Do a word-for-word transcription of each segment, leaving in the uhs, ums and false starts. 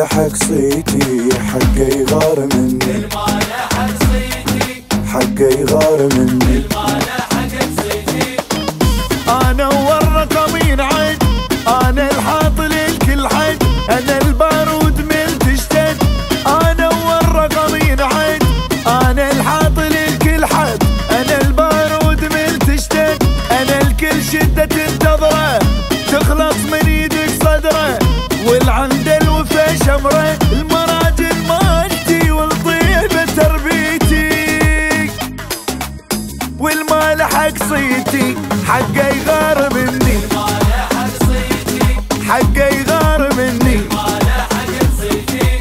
حق صيتي حقه يغار مني، المال حق صيتي حقه يغار مني، المال حق صيتي. انا والرقم ينعد، انا الحاط للكل حد، انا البارود ملت اشتد. انا والرقم ينعد، انا الحاط للكل حد، انا البارود ملت اشتد. انا الكل شدة تنتظره تخلص من ايدك صدره، والعند الوفا شمره، المراجل مالتي والطيبة تربيتي، والمال حق صيتي حقه يغار مني، المال حق صيتي حقه يغار مني. المال حق صيتي.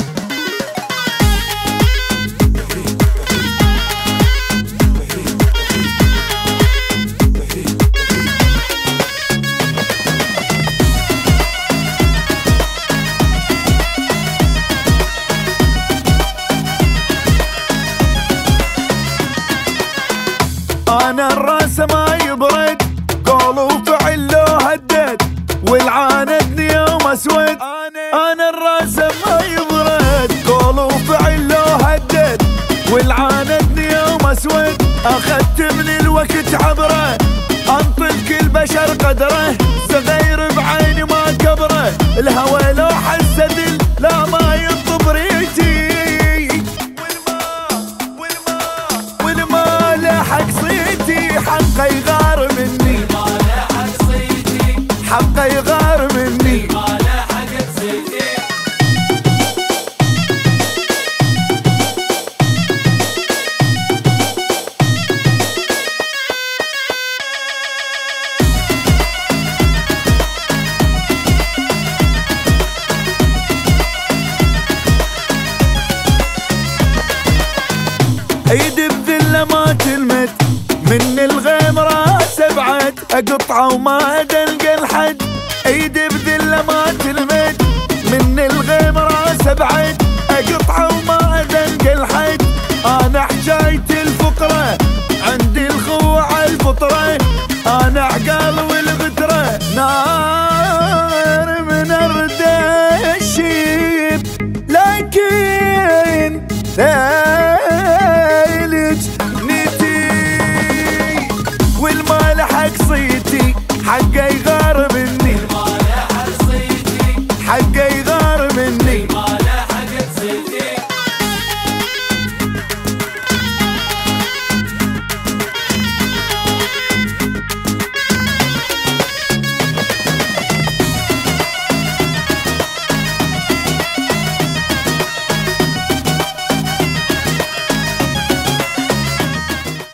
انا الراس ما يبرد، قول وفعل لو هدد، والعاندني يوم اسود. انا الراس ما يبرد، قول وفعل لو هدد، والعاندني يوم اسود. اخذت من الوقت عبره، انطل كل بشر قدره، صغير بعيني ما كبره، الهوى لو حسد لا ما يطب ريتي. حق صيتي حقه يغار مني، المال حق صيتي حقه يغار مني. المال حق صيتي. ايدي بذله ما تلمت، من الغيم راس ابعد، اقطعه وما القى الحد. ايدي بذله ما تلمت، من الغيم راس ابعد،